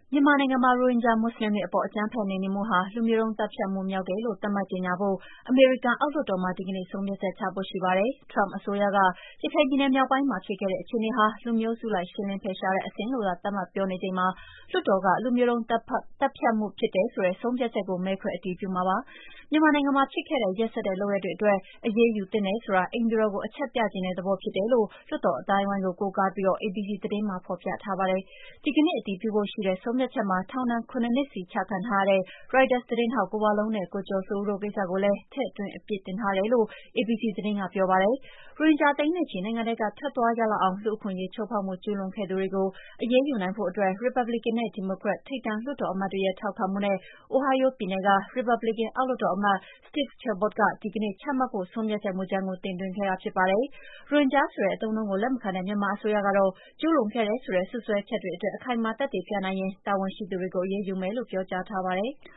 မြန်မာနိုင်ငံမှာ ရိုဟင်ဂျာမွတ်ဆလင်တွေအပေါ်အကြမ်းဖက်နှိမ်နင်းမှုဟာ လူမျိုးတုံးသတ်ဖြတ်မှုမြောက်တယ်လို့ သတ်မှတ်ကြေညာဖို့ အမေရိကန်အောက်လွှတ်တော်မှာ ဒီကနေ့ ဆုံးဖြတ်ချက်ချဖို့ရှိပါတယ်။ Trump အစိုးရက ရခိုင်ပြည်နယ်မြောက်ပိုင်းမှာဖြစ်ခဲ့တဲ့အခြေအနေဟာ လူမျိုးစုလိုက်ရှင်းလင်းဖယ်ရှားတဲ့အဆင့်လို့သာ သတ်မှတ်ပြောနေချိန်မှာ လွှတ်တော်က လူမျိုးတုံးသတ်ဖြတ်မှုဖြစ်တယ်ဆိုတဲ့ ဆုံးဖြတ်ချက်ကို မဲခွဲအတည်ပြုမှာပါ။ မြန်မာနိုင်ငံမှာဖြစ်ခဲ့တဲ့ ရက်စက်တဲ့လုပ်ရပ်တွေအတွက် အရေးယူသင့်တယ်ဆိုတာ အိမ်ဖြူတော်ကို အချက်ပြချင်တဲ့သဘောဖြစ်တယ်လို့ လွှတ်တော်အသိုင်းအဝိုင်းကို ကိုးကားပြီး ABC သတင်းမှာဖော်ပြထားပါတယ်။ ဒီကနေ့အတည်ပြုဖို့ရှိတဲ့ ဆုံးဖြတ်ချက်မှာ ထောင်ဒဏ် ၇ နှစ်စီချခံထားရတဲ့ ရိုက်တာသတင်းထောက် ကိုဝလုံးနဲ့ ကိုကျော်စိုးဦးတို့ကိစ္စကိုလည်း ထည့်သွင်းအပြစ်တင်ထားတယ်လို့ ABC သတင်းကပြောပါတယ်။ ရိုဟင်ဂျာသိန်းနဲ့ချီ နိုင်ငံထဲကထွက်သွားကြလောက်အောင် လူ့အခွင့်အရေးချိုးဖောက်မှုကျူးလွန်ခဲ့သူတွေကို အရေးယူနိုင်ဖို့အတွက် ရီပတ်ဘလစ်ကန်နဲ့ ဒီမိုကရက် ထိပ်တန်းလွှတ်တော်အမတ်တွေရဲ့ထောက်ခံမှုနဲ့ Ohio ပြည်နယ်က ရီပတ်ဘလစ်ကန်အောက်လွှတ်တော်အမတ် Steve Chabot က ဒီကနေ့ချမှတ်ဖို့ ဆုံးဖြတ်ချက်မူကြမ်းကို တင်သွင်းခဲ့တာဖြစ်ပါတယ်။ ရိုဟင်ဂျာဆိုတဲ့အသုံးအနှုန်းကိုလက်မခံတဲ့ မြန်မာအစိုးရကတော့ ကျူးလွန်ခဲ့တယ်ဆိုတဲ့စွပ်စွဲချက်တွေအတွက် အခိုင်အမာသက်သေပြနိုင်ရင် တာဝန်ရှိသူတွေကို အရေးယူမယ်လို့ ပြောကြားထားပါတယ်။